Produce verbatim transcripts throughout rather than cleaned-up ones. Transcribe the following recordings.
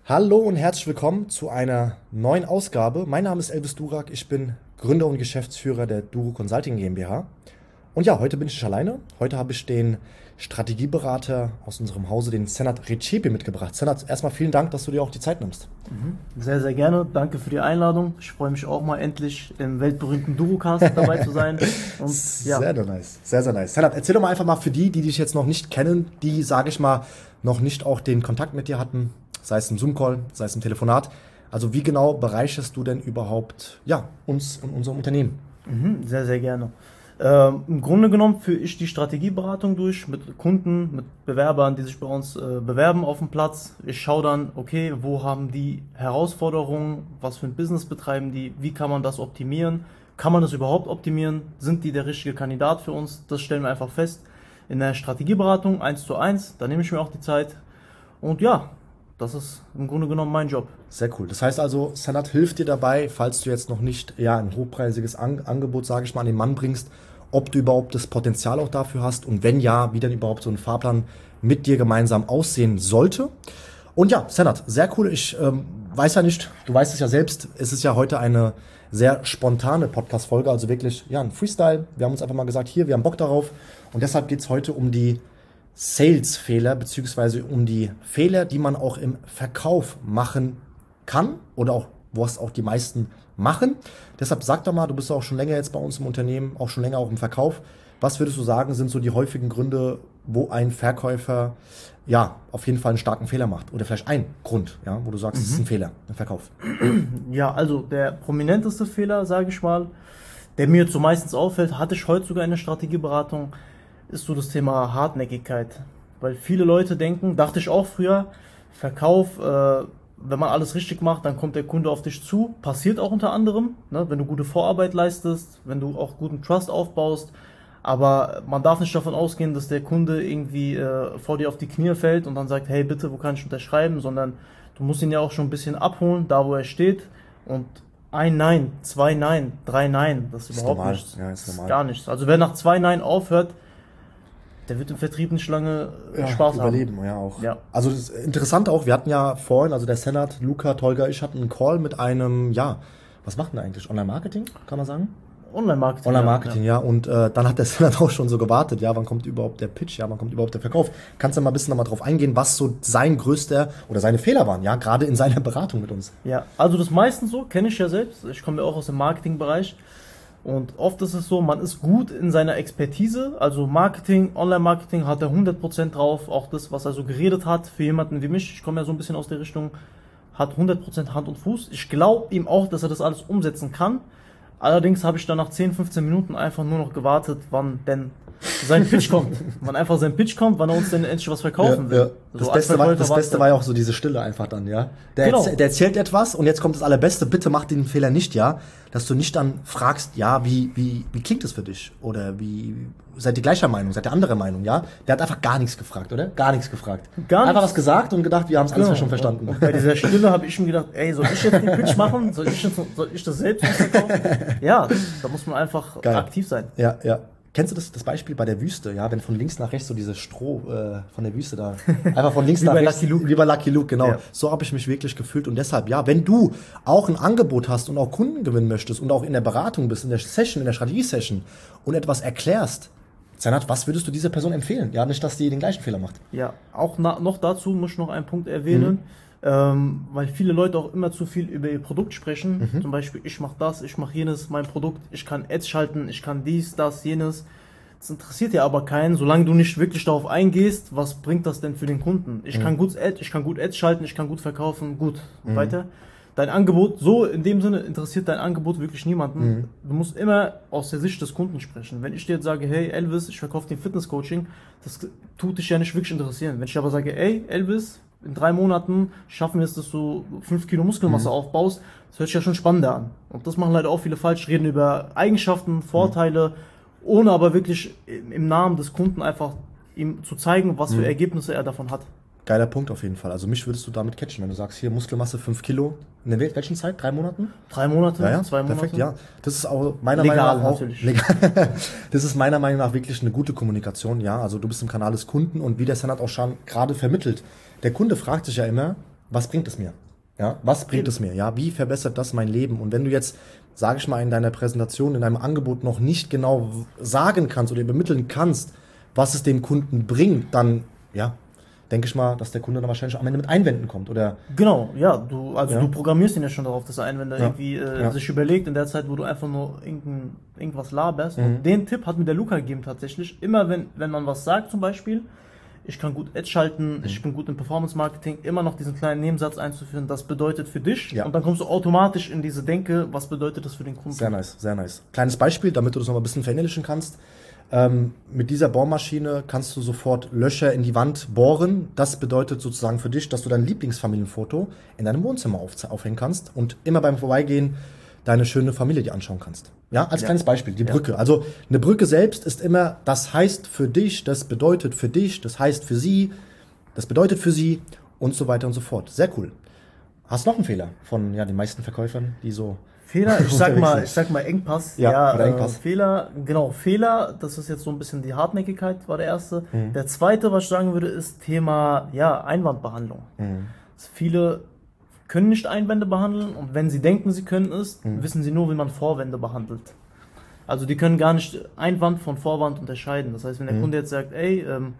Hallo und herzlich willkommen zu einer neuen Ausgabe. Mein Name ist Elvis Durak, ich bin Gründer und Geschäftsführer der Duro Consulting GmbH. Und ja, heute bin ich nicht alleine. Heute habe ich den Strategieberater aus unserem Hause, den Senat Recepi, mitgebracht. Senat, erstmal vielen Dank, dass du dir auch die Zeit nimmst. Sehr, sehr gerne. Danke für die Einladung. Ich freue mich auch mal endlich im weltberühmten Durocast dabei zu sein. Und, ja. Sehr, sehr nice. Sehr, sehr nice. Senat, erzähl doch mal einfach mal für die, die dich jetzt noch nicht kennen, die, sage ich mal, noch nicht auch den Kontakt mit dir hatten, sei es im Zoom-Call, sei es im Telefonat. Also wie genau bereicherst du denn überhaupt ja, uns und unser Unternehmen? Mhm, sehr, sehr gerne. Ähm, Im Grunde genommen führe ich die Strategieberatung durch mit Kunden, mit Bewerbern, die sich bei uns äh, bewerben auf dem Platz. Ich schaue dann, okay, wo haben die Herausforderungen, was für ein Business betreiben die, wie kann man das optimieren, kann man das überhaupt optimieren, sind die der richtige Kandidat für uns, das stellen wir einfach fest. In der Strategieberatung eins zu eins, da nehme ich mir auch die Zeit und ja, das ist im Grunde genommen mein Job. Sehr cool. Das heißt also, Senat hilft dir dabei, falls du jetzt noch nicht ja, ein hochpreisiges An Angebot, sage ich mal, an den Mann bringst, ob du überhaupt das Potenzial auch dafür hast und wenn ja, wie dann überhaupt so ein Fahrplan mit dir gemeinsam aussehen sollte. Und ja, Senat, sehr cool. Ich ähm, weiß ja nicht, du weißt es ja selbst, es ist ja heute eine sehr spontane Podcast-Folge, also wirklich ja ein Freestyle. Wir haben uns einfach mal gesagt, hier, wir haben Bock darauf und deshalb geht es heute um die Sales-Fehler, beziehungsweise um die Fehler, die man auch im Verkauf machen kann oder auch, wo es auch die meisten machen. Deshalb sag doch mal, du bist auch schon länger jetzt bei uns im Unternehmen, auch schon länger auch im Verkauf. Was würdest du sagen, sind so die häufigen Gründe, wo ein Verkäufer ja auf jeden Fall einen starken Fehler macht? Oder vielleicht ein Grund, ja, wo du sagst, es mhm. ist ein Fehler im Verkauf. Ja, also der prominenteste Fehler, sage ich mal, der mir jetzt so meistens auffällt, hatte ich heute sogar in der Strategieberatung, ist so das Thema Hartnäckigkeit. Weil viele Leute denken, dachte ich auch früher, Verkauf, äh, wenn man alles richtig macht, dann kommt der Kunde auf dich zu. Passiert auch unter anderem, ne, wenn du gute Vorarbeit leistest, wenn du auch guten Trust aufbaust. Aber man darf nicht davon ausgehen, dass der Kunde irgendwie äh, vor dir auf die Knie fällt und dann sagt, hey bitte, wo kann ich unterschreiben? Sondern du musst ihn ja auch schon ein bisschen abholen, da wo er steht. Und ein Nein, zwei Nein, drei Nein, das ist, ist überhaupt normal. nichts. Ja, ist normal. Gar nichts. Also wer nach zwei Nein aufhört, der wird im Vertrieb nicht lange ja, Spaß überleben, haben. Ja, auch. Ja. Also das ist interessant auch, wir hatten ja vorhin, also der Senat, Luca, Tolga, ich hatten einen Call mit einem, ja, was macht denn eigentlich? Online-Marketing, kann man sagen? Online-Marketing. Online-Marketing, ja. ja. Und äh, dann hat der Senat auch schon so gewartet, ja, wann kommt überhaupt der Pitch, ja, wann kommt überhaupt der Verkauf? Kannst du mal ein bisschen nochmal drauf eingehen, was so sein größter oder seine Fehler waren, ja, gerade in seiner Beratung mit uns? Ja, also das meistens so, kenne ich ja selbst. Ich komme ja auch aus dem Marketingbereich. Und oft ist es so, man ist gut in seiner Expertise, also Marketing, Online-Marketing hat er hundert Prozent drauf, auch das, was er so geredet hat, für jemanden wie mich, ich komme ja so ein bisschen aus der Richtung, hat hundert Prozent Hand und Fuß. Ich glaube ihm auch, dass er das alles umsetzen kann. Allerdings habe ich dann nach zehn, fünfzehn Minuten einfach nur noch gewartet, wann denn sein Pitch kommt. Wann einfach sein Pitch kommt, wann er uns denn endlich was verkaufen ja, will. Ja. Das, so Beste, war, das Beste war ja auch so diese Stille einfach dann, ja. Der, genau. erzähl, der erzählt etwas und jetzt kommt das Allerbeste, bitte mach den Fehler nicht, ja. Dass du nicht dann fragst, ja, wie, wie, wie klingt das für dich? Oder wie, seid ihr gleicher Meinung, seid ihr anderer Meinung, ja? Der hat einfach gar nichts gefragt, oder? Gar nichts gefragt. Gar einfach nichts. Was gesagt und gedacht, wir haben es genau. alles schon verstanden. Und bei dieser Stille habe ich mir gedacht, ey, soll ich jetzt den Pitch machen? Soll ich, jetzt, soll ich das selbst verkaufen? Ja, da muss man einfach Geil. aktiv sein. Ja, ja. Kennst du das, das Beispiel bei der Wüste, ja, wenn von links nach rechts so dieses Stroh äh, von der Wüste da, einfach von links nach rechts, wie bei Lucky Luke, genau, ja. So habe ich mich wirklich gefühlt und deshalb, ja, wenn du auch ein Angebot hast und auch Kunden gewinnen möchtest und auch in der Beratung bist, in der Session, in der Strategie-Session und etwas erklärst, Senat, was würdest du dieser Person empfehlen? Ja, nicht, dass die den gleichen Fehler macht. Ja, auch na, noch dazu muss ich noch einen Punkt erwähnen, mhm. ähm, weil viele Leute auch immer zu viel über ihr Produkt sprechen. Mhm. Zum Beispiel, ich mache das, ich mache jenes, mein Produkt, ich kann Ads schalten, ich kann dies, das, jenes. Das interessiert ja aber keinen, solange du nicht wirklich darauf eingehst, was bringt das denn für den Kunden? Ich mhm. kann gut Ads, ich kann gut Ads schalten, ich kann gut verkaufen, gut, mhm. weiter. Dein Angebot, so in dem Sinne interessiert dein Angebot wirklich niemanden. Mhm. Du musst immer aus der Sicht des Kunden sprechen. Wenn ich dir jetzt sage, hey Elvis, ich verkaufe dir Fitness-Coaching, das tut dich ja nicht wirklich interessieren. Wenn ich aber sage, ey Elvis, in drei Monaten schaffen wir es, dass du fünf Kilo Muskelmasse mhm. aufbaust, das hört sich ja schon spannender an. Und das machen leider auch viele falsch, reden über Eigenschaften, Vorteile, mhm. ohne aber wirklich im Namen des Kunden einfach ihm zu zeigen, was für Ergebnisse er davon hat. Geiler Punkt auf jeden Fall. Also mich würdest du damit catchen, wenn du sagst, hier Muskelmasse fünf Kilo. In der welchen Zeit? Drei Monaten? Drei Monate, ja, ja, zwei Monate. Perfekt, ja. Das ist auch meiner legal, Meinung nach auch, natürlich. Legal. Das ist meiner Meinung nach wirklich eine gute Kommunikation, ja. Also du bist im Kanal des Kunden und wie der Senat auch schon gerade vermittelt. Der Kunde fragt sich ja immer, was bringt es mir? Ja, was bringt es mir? Ja, wie verbessert das mein Leben? Und wenn du jetzt, sage ich mal, in deiner Präsentation, in deinem Angebot noch nicht genau sagen kannst oder übermitteln kannst, was es dem Kunden bringt, dann, ja, denke ich mal, dass der Kunde dann wahrscheinlich am Ende mit Einwänden kommt, oder? Genau, ja, du, also Ja. du programmierst ihn ja schon darauf, dass er Einwände Ja. irgendwie äh, Ja. sich überlegt in der Zeit, wo du einfach nur irgendein, irgendwas laberst. Mhm. Und den Tipp hat mir der Luca gegeben tatsächlich. Immer wenn, wenn man was sagt zum Beispiel, ich kann gut Ads schalten, Mhm. ich bin gut im Performance-Marketing, immer noch diesen kleinen Nebensatz einzuführen, das bedeutet für dich. Ja. Und dann kommst du automatisch in diese Denke, was bedeutet das für den Kunden. Sehr nice, sehr nice. Kleines Beispiel, damit du das noch mal ein bisschen verinnerlichen kannst. Ähm, mit dieser Bohrmaschine kannst du sofort Löcher in die Wand bohren. Das bedeutet sozusagen für dich, dass du dein Lieblingsfamilienfoto in deinem Wohnzimmer auf, aufhängen kannst und immer beim Vorbeigehen deine schöne Familie dir anschauen kannst. Ja, als Ja. kleines Beispiel, die Ja. Brücke. Also eine Brücke selbst ist immer, das heißt für dich, das bedeutet für dich, das heißt für sie, das bedeutet für sie und so weiter und so fort. Sehr cool. Hast du noch einen Fehler von ja, den meisten Verkäufern, die so Fehler, ich sag unterwegs mal, sind? ich sag mal Engpass. Ja, oder äh, Engpass. Fehler, genau, Fehler, das ist jetzt so ein bisschen die Hartnäckigkeit, war der erste. Mhm. Der zweite, was ich sagen würde, ist Thema, ja, Einwandbehandlung. Mhm. Viele können nicht Einwände behandeln und wenn sie denken, sie können es, Mhm. wissen sie nur, wie man Vorwände behandelt. Also die können gar nicht Einwand von Vorwand unterscheiden. Das heißt, wenn der Mhm. Kunde jetzt sagt, ey, ähm,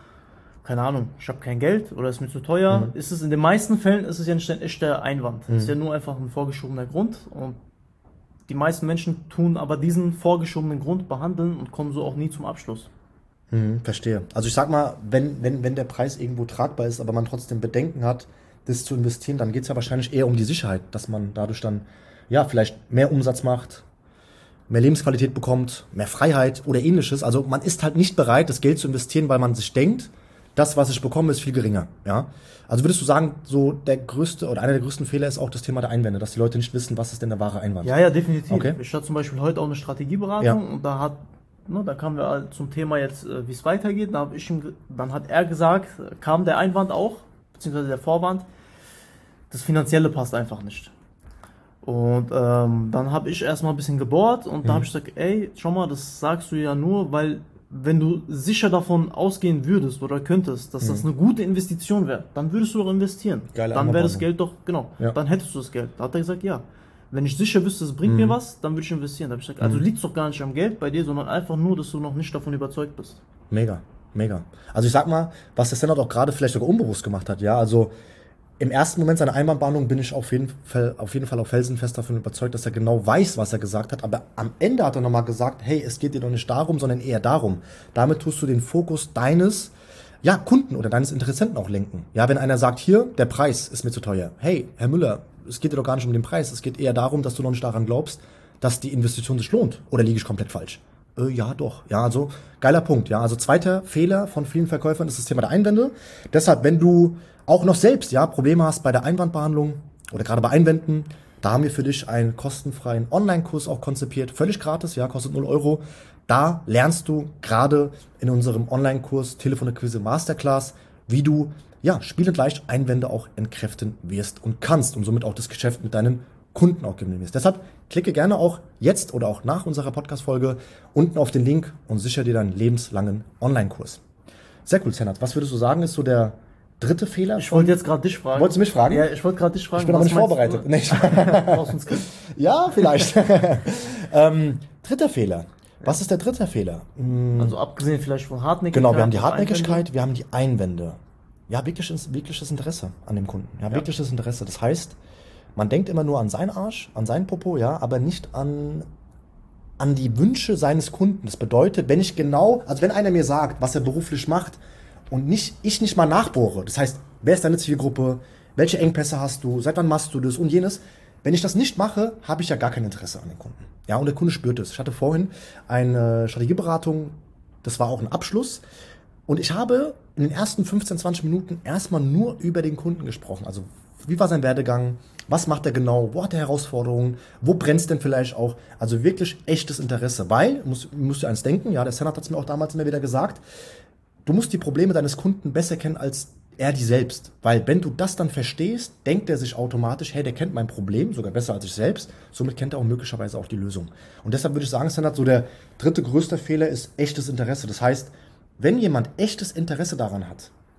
keine Ahnung, ich habe kein Geld oder ist mir zu teuer, Mhm. ist es in den meisten Fällen ist es ja nicht ein echter Einwand. Mhm. Ist ja nur einfach ein vorgeschobener Grund und die meisten Menschen tun aber diesen vorgeschobenen Grund behandeln und kommen so auch nie zum Abschluss. Mhm, verstehe. Also ich sag mal, wenn, wenn, wenn der Preis irgendwo tragbar ist, aber man trotzdem Bedenken hat, das zu investieren, dann geht es ja wahrscheinlich eher um die Sicherheit, dass man dadurch dann ja vielleicht mehr Umsatz macht, mehr Lebensqualität bekommt, mehr Freiheit oder ähnliches. Also man ist halt nicht bereit, das Geld zu investieren, weil man sich denkt, das, was ich bekomme, ist viel geringer. Ja? Also würdest du sagen, so der größte oder einer der größten Fehler ist auch das Thema der Einwände, dass die Leute nicht wissen, was ist denn der wahre Einwand? Ja, ja, definitiv. Okay. Ich hatte zum Beispiel heute auch eine Strategieberatung Ja. und da hat, ne, da kamen wir halt zum Thema jetzt, äh, wie es weitergeht. Da hab ich ihm, ge- dann hat er gesagt, äh, kam der Einwand auch, beziehungsweise der Vorwand, das Finanzielle passt einfach nicht. Und ähm, dann habe ich erstmal ein bisschen gebohrt und da Mhm. habe ich gesagt, ey, schau mal, das sagst du ja nur, weil wenn du sicher davon ausgehen würdest oder könntest, dass das eine gute Investition wäre, dann würdest du doch investieren. Geile Dann wäre das Einwandbehandlung. Geld doch, genau, Ja. dann hättest du das Geld. Da hat er gesagt, ja. Wenn ich sicher wüsste, es bringt mir was, dann würde ich investieren. Da habe ich gesagt, also liegt es doch gar nicht am Geld bei dir, sondern einfach nur, dass du noch nicht davon überzeugt bist. Mega, mega. Also ich sag mal, was der Senat auch gerade vielleicht sogar unbewusst gemacht hat, ja, also im ersten Moment seiner Einwandbehandlung bin ich auf jeden Fall auf jeden Fall auf felsenfest davon überzeugt, dass er genau weiß, was er gesagt hat, aber am Ende hat er nochmal gesagt, hey, es geht dir doch nicht darum, sondern eher darum. Damit tust du den Fokus deines ja, Kunden oder deines Interessenten auch lenken. Ja, wenn einer sagt, hier, der Preis ist mir zu teuer. Hey, Herr Müller, es geht dir doch gar nicht um den Preis, es geht eher darum, dass du noch nicht daran glaubst, dass die Investition sich lohnt. Oder liege ich komplett falsch? Äh, ja, doch. Ja, also geiler Punkt. Ja, also zweiter Fehler von vielen Verkäufern ist das Thema der Einwände. Deshalb, wenn du auch noch selbst ja Probleme hast bei der Einwandbehandlung oder gerade bei Einwänden, da haben wir für dich einen kostenfreien Online-Kurs auch konzipiert, völlig gratis, ja, kostet null Euro. Da lernst du gerade in unserem Online-Kurs Telefonakquise Masterclass, wie du ja spielend leicht Einwände auch entkräften wirst und kannst und somit auch das Geschäft mit deinen Kunden auch gewinnen wirst. Deshalb klicke gerne auch jetzt oder auch nach unserer Podcast-Folge unten auf den Link und sichere dir deinen lebenslangen Online-Kurs. Sehr cool, Senat. Was würdest du sagen, ist so der dritte Fehler? Ich wollte jetzt gerade dich fragen. Wolltest du mich fragen? Ja, ich wollte gerade dich fragen. Ich bin aber was nicht meinst vorbereitet. du? Nicht. Brauchst du ein Skript? Ja, vielleicht. ähm, dritter Fehler. Was ist der dritte Fehler? Hm, Also abgesehen vielleicht von Hartnäckigkeit. genau, wir haben die und Hartnäckigkeit, wir haben die Einwände. Ja, wirkliches, wirkliches Interesse an dem Kunden. Ja, Ja. wirkliches Interesse. Das heißt, man denkt immer nur an seinen Arsch, an seinen Popo, ja, aber nicht an, an die Wünsche seines Kunden. Das bedeutet, wenn ich genau, also wenn einer mir sagt, was er beruflich macht und nicht, ich nicht mal nachbohre, das heißt, wer ist deine Zielgruppe, welche Engpässe hast du, seit wann machst du das und jenes, wenn ich das nicht mache, habe ich ja gar kein Interesse an den Kunden. Ja, und der Kunde spürt es. Ich hatte vorhin eine Strategieberatung, das war auch ein Abschluss. Und ich habe in den ersten fünfzehn, zwanzig Minuten erstmal nur über den Kunden gesprochen. Also, wie war sein Werdegang? Was macht er genau? Wo hat er Herausforderungen? Wo brennt es denn vielleicht auch? Also wirklich echtes Interesse. Weil, muss, musst du eins denken, ja, der Senat hat es mir auch damals immer wieder gesagt, du musst die Probleme deines Kunden besser kennen als er die selbst. Weil wenn du das dann verstehst, denkt er sich automatisch, hey, der kennt mein Problem, sogar besser als ich selbst. Somit kennt er auch möglicherweise auch die Lösung. Und deshalb würde ich sagen, Senat, so der dritte größte Fehler ist echtes Interesse. Das heißt, wenn jemand echtes Interesse daran hat,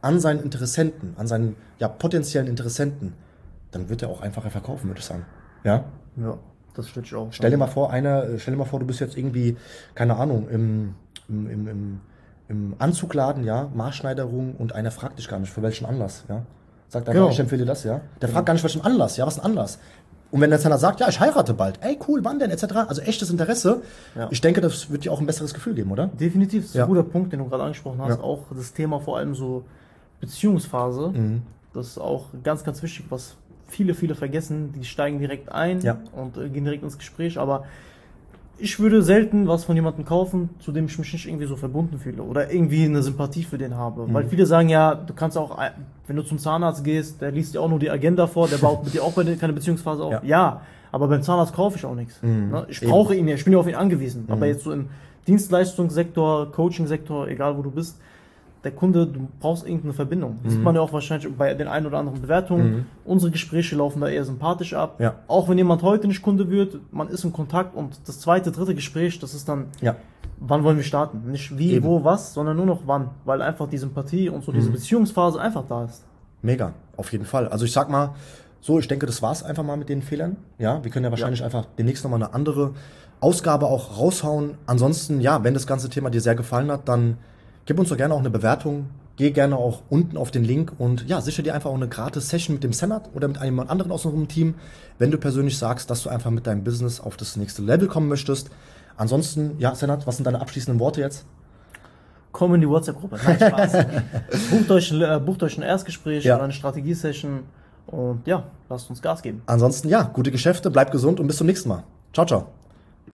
an seinen Interessenten, an seinen ja, potenziellen Interessenten, dann wird er auch einfacher verkaufen, würde ich sagen. Ja? Ja, das würde ich auch. Stell dir mal vor, einer, stell dir mal vor, du bist jetzt irgendwie, keine Ahnung, im, im, im, im, im Anzugladen, ja, Maßschneiderung und einer fragt dich gar nicht, für welchen Anlass, ja. Sagt einfach, Genau. ich empfehle dir das, ja. Der Genau. fragt gar nicht, welchen Anlass, ja, was ist ein Anlass? Und wenn der Zehner sagt, ja, ich heirate bald, ey, cool, wann denn, et cetera. Also echtes Interesse. Ja. Ich denke, das wird dir auch ein besseres Gefühl geben, oder? Definitiv, das ist Ja. ein guter Punkt, den du gerade angesprochen hast. Ja. Auch das Thema vor allem so Beziehungsphase. Mhm. Das ist auch ganz, ganz wichtig, was viele, viele vergessen. Die steigen direkt ein Ja. und äh, gehen direkt ins Gespräch. Aber ich würde selten was von jemandem kaufen, zu dem ich mich nicht irgendwie so verbunden fühle oder irgendwie eine Sympathie für den habe. Mhm. Weil viele sagen ja, du kannst auch, ein- wenn du zum Zahnarzt gehst, der liest dir auch nur die Agenda vor, der baut mit dir auch bei dir keine Beziehungsphase auf. Ja. Ja, aber beim Zahnarzt kaufe ich auch nichts. Mhm. Ne? Ich Eben. brauche ihn ja, ich bin ja auf ihn angewiesen. Mhm. Aber jetzt so im Dienstleistungssektor, Coachingsektor, egal wo du bist, der Kunde, du brauchst irgendeine Verbindung. Das sieht man ja auch wahrscheinlich bei den ein oder anderen Bewertungen. Mhm. Unsere Gespräche laufen da eher sympathisch ab. Ja. Auch wenn jemand heute nicht Kunde wird, man ist in Kontakt und das zweite, dritte Gespräch, das ist dann, Ja. wann wollen wir starten? Nicht wie, Eben. wo, was, sondern nur noch wann. Weil einfach die Sympathie und so diese Mhm. Beziehungsphase einfach da ist. Mega, auf jeden Fall. Also ich sag mal, so, ich denke, das war's einfach mal mit den Fehlern. Ja, wir können ja wahrscheinlich einfach demnächst nochmal eine andere Ausgabe auch raushauen. Ansonsten, ja, wenn das ganze Thema dir sehr gefallen hat, dann gib uns doch gerne auch eine Bewertung. Geh gerne auch unten auf den Link und ja, sichere dir einfach auch eine gratis Session mit dem Senat oder mit einem anderen aus unserem Team, wenn du persönlich sagst, dass du einfach mit deinem Business auf das nächste Level kommen möchtest. Ansonsten, ja, Senat, was sind deine abschließenden Worte jetzt? Komm in die WhatsApp-Gruppe. Nein, Spaß. bucht, euch, ein- äh, bucht euch ein Erstgespräch Ja. oder eine Strategie-Session und ja, lasst uns Gas geben. Ansonsten, ja, gute Geschäfte, bleib gesund und bis zum nächsten Mal. Ciao, ciao.